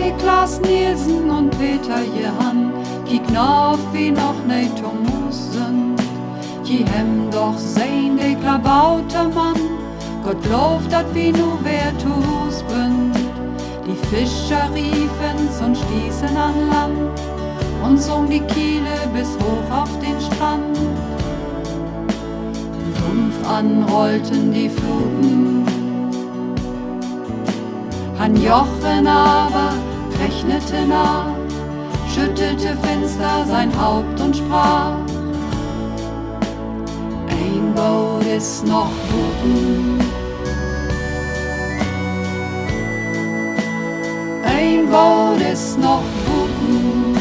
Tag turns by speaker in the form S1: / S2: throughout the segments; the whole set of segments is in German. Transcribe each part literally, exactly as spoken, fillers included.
S1: Niklas Nielsen und Peter Jehan, kiek nach wie noch ne Tomus sind. Je hem doch sein de klabauter Mann, Gott glaubt, dat wie nu wer tus bünd. Die Fischer riefen's und stießen an Land und zog die Kiele bis hoch auf den Strand. Dumpf anrollten die Fluten. Han Jochen aber rechnete nach, schüttelte finster sein Haupt und sprach: Ein Boot ist noch guten. Ein Boot ist noch guten.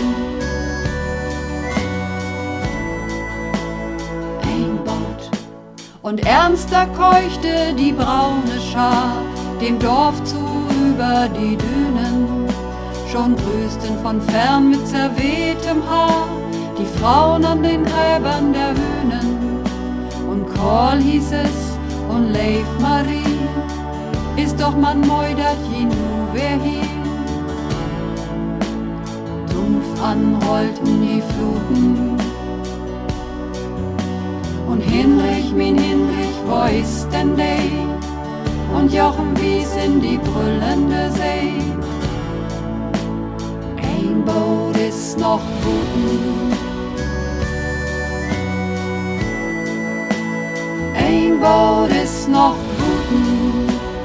S1: Ein Boot. Und ernster keuchte die braune Schar dem Dorf zu über die Dünen. Schon grüßten von fern mit zerwehtem Haar die Frauen an den Gräbern der Hünen. Und Karl hieß es und Leif Marie, ist doch man moidert je nu wer hier. Dumpf anrollten die Fluten. Und Hinrich, mein Hinrich, wo ist denn dey? Und Jochen wies in die brüllende See. Ein Boot ist noch guten. Ein Boot ist noch guten.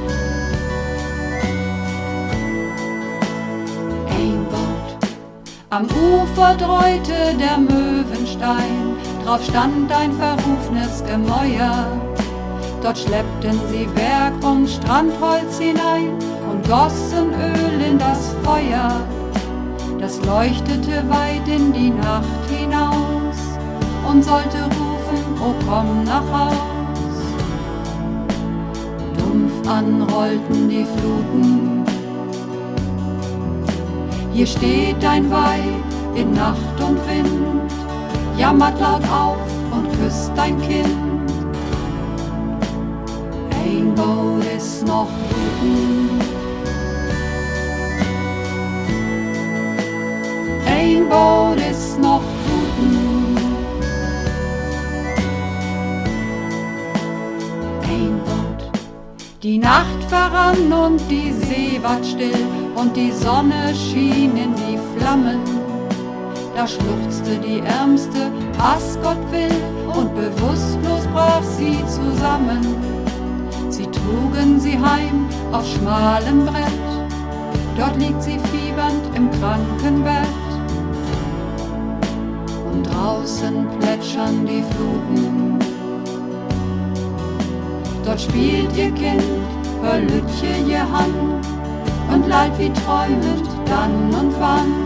S1: Ein Boot. Am Ufer dräute der Möwenstein, drauf stand ein verrufenes Gemäuer. Dort schleppten sie Werk und Strandholz hinein und gossen Öl in das Feuer. Das leuchtete weit in die Nacht hinaus und sollte rufen, oh komm nach Haus. Dumpf anrollten die Fluten. Hier steht ein Weib in Nacht und Wind, jammert laut auf und küsst dein Kind. Ein Boot ist noch guten. Ein Boot ist noch guten. Ein Boot. Die Nacht verrann und die See ward still und die Sonne schien in die Flammen. Da schluchzte die Ärmste, was Gott will, und bewusstlos brach sie zusammen. Sie trugen sie heim auf schmalem Brett, dort liegt sie fiebernd im Krankenbett. Und draußen plätschern die Fluten. Dort spielt ihr Kind, hör Lütje je Hand und lallt wie träumend dann und wann.